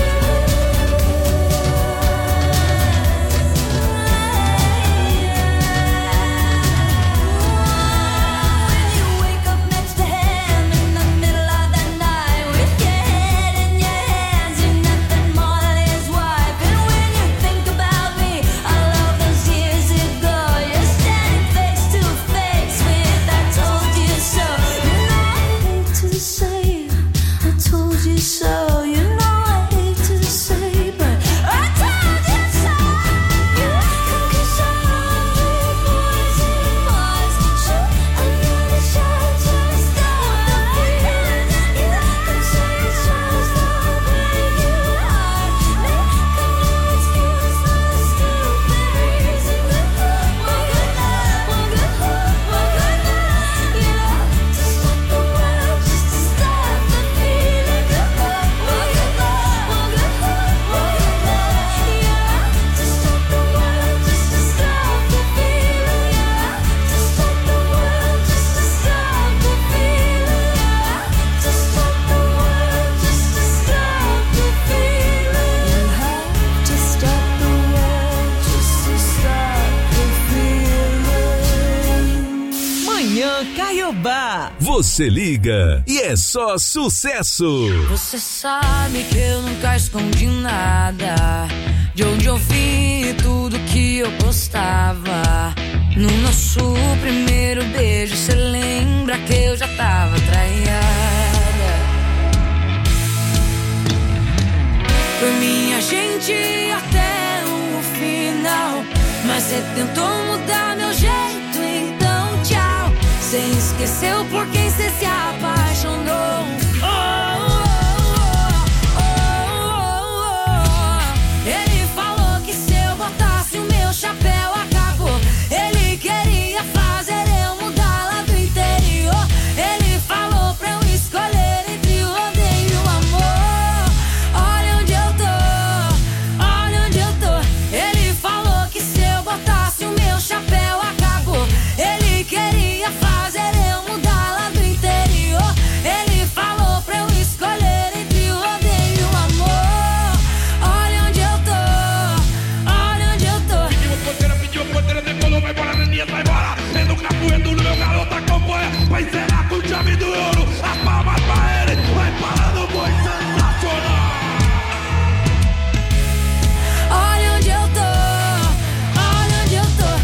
feeling. You wake up next to him in the middle of the night with your head in your hands, you're nothing more than his wife. And when you think about me, all of those years ago, you're standing face to face with I told you so. You know I hate to say I told you so. You know I hate to say, but I told you so. You cause a hundred boys in Mars shoot another shot to stop the feeling. You could say it's just the way you are. Make a new excuse, not a stupid reason. Go away, well, go away. Yeah, to stop the world, just to stop the feeling. Go away, well, go away. Yeah, to stop the world, just to stop the feeling. Yeah, to stop the world, just to stop the feeling. Yeah, to stop the world, just to stop the feeling. You have to stop the world, just to stop the feeling. Manhã Caiobá. Você liga e é só sucesso. Você sabe que eu nunca escondi nada de onde eu vim e tudo que eu postava. nosso primeiro beijo, cê lembra que eu já tava traiada? Por mim a gente ia até o final, mas cê tentou mudar meu jeito, então tchau. Cê esqueceu por quem cê se apaixonou. Oh, oh, oh, oh, oh. Ele falou que se eu botasse o meu chapéu acabou. Ele queria fazer eu mudar lá do interior. Ele falou pra eu escolher entre o odeio e o amor. Olha onde eu tô, olha onde eu tô. Ele falou que se eu botasse o meu chapéu acabou. Ele queria fazer eu mudar lá do interior. Ele falou pra eu escolher entre o odeio e o amor. Olha onde eu tô, olha onde eu tô. Pediu porteira, pediu porteira, decolou, vai embora, Neninha, vai embora. Vendo o capoeiro no meu garoto acompanha. Vai encerrar com chave do ouro. As palmas pra ele, vai parando o boi sensacional. Olha onde eu tô, olha onde eu tô.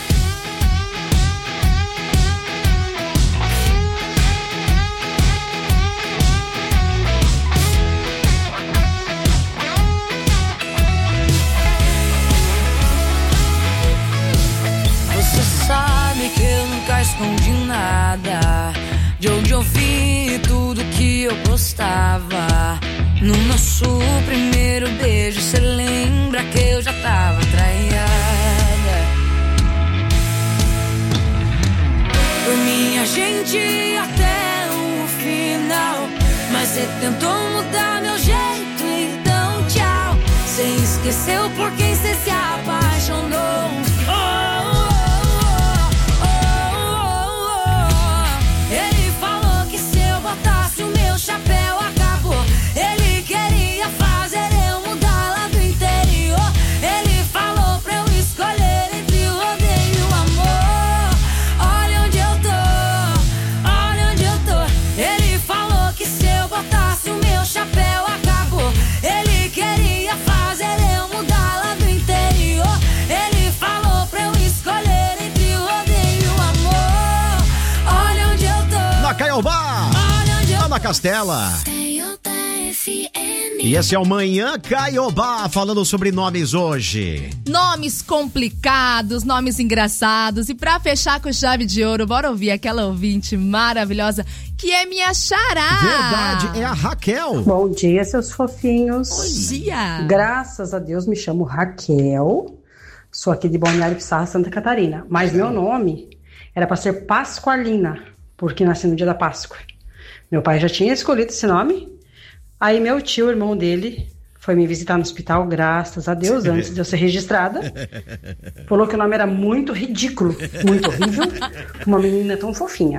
Você sabe que eu nunca escondi nada, de onde eu vi tudo que eu gostava. No nosso primeiro beijo, cê lembra que eu já tava traiada? Por mim a gente ia até o final, mas cê tentou mudar meu jeito, então tchau. Cê esqueceu por quem cê se apaixonou. Oh, oh, oh, oh, oh. Ele falou que se eu botasse o meu chapéu acabou. Ele queria fazer eu mudar lá do interior. Ele falou pra eu escolher entre o odeio e o amor. Olha onde eu tô, olha onde eu tô. Ele falou que se eu botasse o meu chapéu acabou. Ele queria fazer eu mudar lá do interior. Ele falou pra eu escolher entre o odeio e o amor. Olha onde eu tô, Na Caiobá, olha onde eu Ana Castela. E esse é o Manhã Caiobá, falando sobre nomes hoje. Nomes complicados, nomes engraçados. E pra fechar com chave de ouro, bora ouvir aquela ouvinte maravilhosa que é minha xará. Verdade, é a Raquel. Bom dia, seus fofinhos. Bom dia. Graças a Deus me chamo Raquel. Sou aqui de Balneário Pissarra, Santa Catarina. Mas meu nome era para ser Pasqualina, porque nasci no dia da Páscoa. Meu pai já tinha escolhido esse nome. Aí meu tio, irmão dele, foi me visitar no hospital, graças a Deus, antes de eu ser registrada. Falou que o nome era muito ridículo, muito horrível. Uma menina tão fofinha.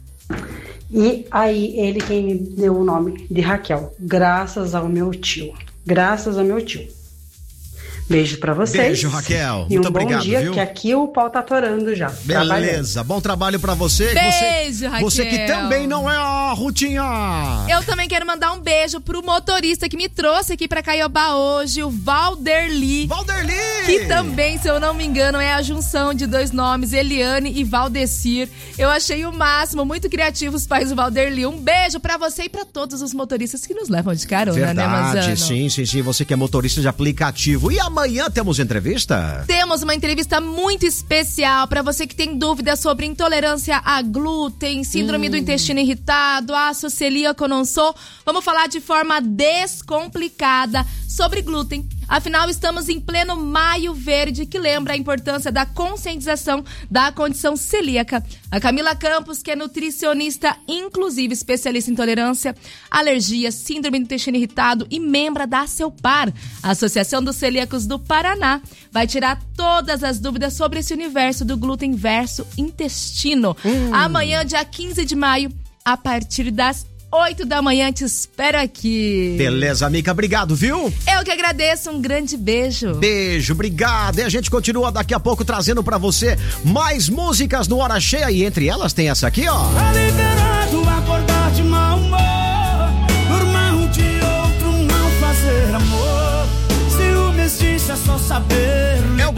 E aí ele quem me deu o nome de Raquel, graças ao meu tio. Graças ao meu tio. Beijo pra vocês. Beijo, Raquel. E Muito um bom obrigado, dia, viu? que aqui o pau tá atorando já. Beleza, bom trabalho pra você. Beijo, você, Raquel. Você que também não é a Rutinha. Eu também quero mandar um beijo pro motorista que me trouxe aqui pra Caiobá hoje, o Valderli. Valderli! Que também, se eu não me engano, é a junção de dois nomes, Eliane e Valdecir. Eu achei o máximo, muito criativo os pais do Valderli. Um beijo pra você e pra todos os motoristas que nos levam de carona, Verdade, né, Manzano? sim, sim, sim. Você que é motorista de aplicativo. E amanhã temos entrevista? Temos uma entrevista muito especial para você que tem dúvidas sobre intolerância a glúten, síndrome hum. do intestino irritado, aço celíaco ou não sou. Vamos falar de forma descomplicada sobre glúten. Afinal, estamos em pleno Maio Verde, que lembra a importância da conscientização da condição celíaca. A Camila Campos, que é nutricionista, inclusive especialista em intolerância, alergia, síndrome do intestino irritado e membro da ACELPAR, a Associação dos Celíacos do Paraná, vai tirar todas as dúvidas sobre esse universo do glúten versus intestino. Hum. Amanhã, dia quinze de maio, a partir das oito da manhã, te espero aqui. Beleza, amiga, obrigado, viu? Eu que agradeço, um grande beijo. Beijo, obrigado. E a gente continua daqui a pouco trazendo pra você mais músicas no Hora Cheia e entre elas tem essa aqui, ó. Tá liberado acordar de mau humor, dormir um dia outro não fazer amor, ciúmes disso é só saber. É o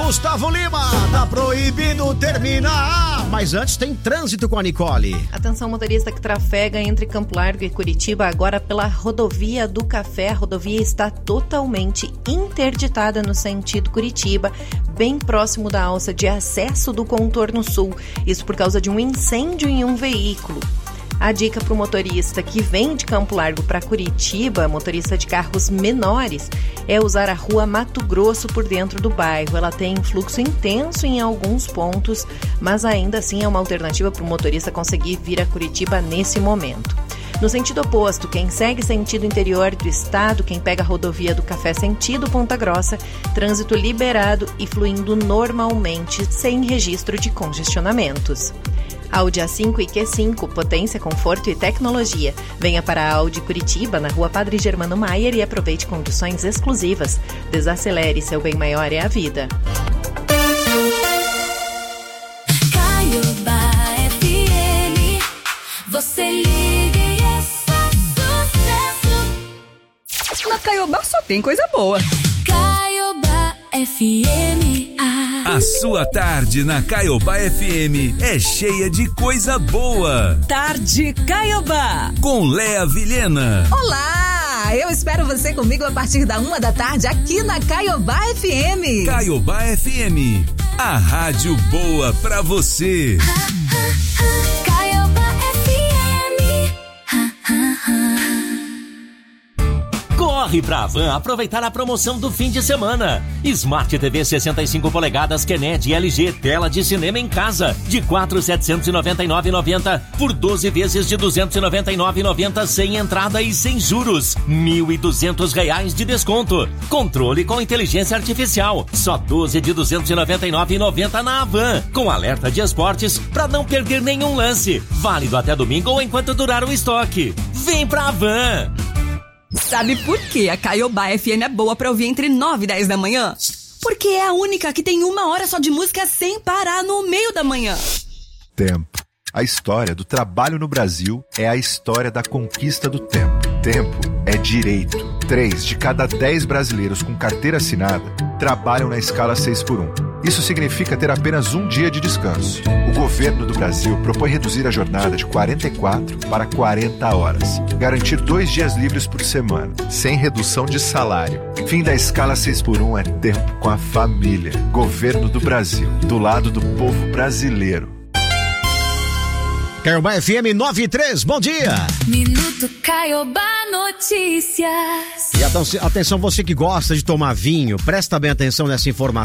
Gustavo Lima, tá proibido terminar. Mas antes tem trânsito com a Nicole. Atenção, motorista que trafega entre Campo Largo e Curitiba, agora pela rodovia do Café. A rodovia está totalmente interditada no sentido Curitiba, bem próximo da alça de acesso do contorno sul. Isso por causa de um incêndio em um veículo. A dica para o motorista que vem de Campo Largo para Curitiba, motorista de carros menores, é usar a rua Mato Grosso por dentro do bairro. Ela tem fluxo intenso em alguns pontos, mas ainda assim é uma alternativa para o motorista conseguir vir a Curitiba nesse momento. No sentido oposto, quem segue sentido interior do estado, quem pega a rodovia do Café sentido Ponta Grossa, trânsito liberado e fluindo normalmente, sem registro de congestionamentos. Audi A cinco e Q cinco, potência, conforto e tecnologia. Venha para a Audi Curitiba, na rua Padre Germano Maier, e aproveite condições exclusivas. Desacelere, seu bem maior é a vida. Caiobá F M, você liga e é só sucesso. Na Caiobá só tem coisa boa. Caiobá F M. A sua tarde na Caiobá F M é cheia de coisa boa. Tarde Caiobá. Com Léa Vilhena. Olá, eu espero você comigo a partir da uma da tarde aqui na Caiobá F M. Caiobá F M, a rádio boa pra você. Caiobá F M. Corre pra Havan aproveitar a promoção do fim de semana. Smart T V sessenta e cinco polegadas Kened L G, tela de cinema em casa, de quatro mil setecentos e noventa e nove reais e noventa centavos por doze vezes de duzentos e noventa e nove reais e noventa centavos sem entrada e sem juros. mil e duzentos reais de desconto. Controle com inteligência artificial, só doze de duzentos e noventa e nove reais e noventa centavos na Havan, com alerta de esportes pra não perder nenhum lance. Válido até domingo ou enquanto durar o estoque. Vem pra Havan! Sabe por que a Caiobá F M é boa pra ouvir entre nove e dez da manhã? Porque é a única que tem uma hora só de música sem parar no meio da manhã. Tempo. A história do trabalho no Brasil é a história da conquista do tempo. Tempo é direito. Três de cada dez brasileiros com carteira assinada trabalham na escala seis por um. Isso significa ter apenas um dia de descanso. O governo do Brasil propõe reduzir a jornada de quarenta e quatro para quarenta horas. Garantir dois dias livres por semana, sem redução de salário. Fim da escala seis por um é tempo com a família. Governo do Brasil, do lado do povo brasileiro. Caiobá F M nove e três, bom dia! Minuto Caiobá Notícias. E atenção, você que gosta de tomar vinho, presta bem atenção nessa informação.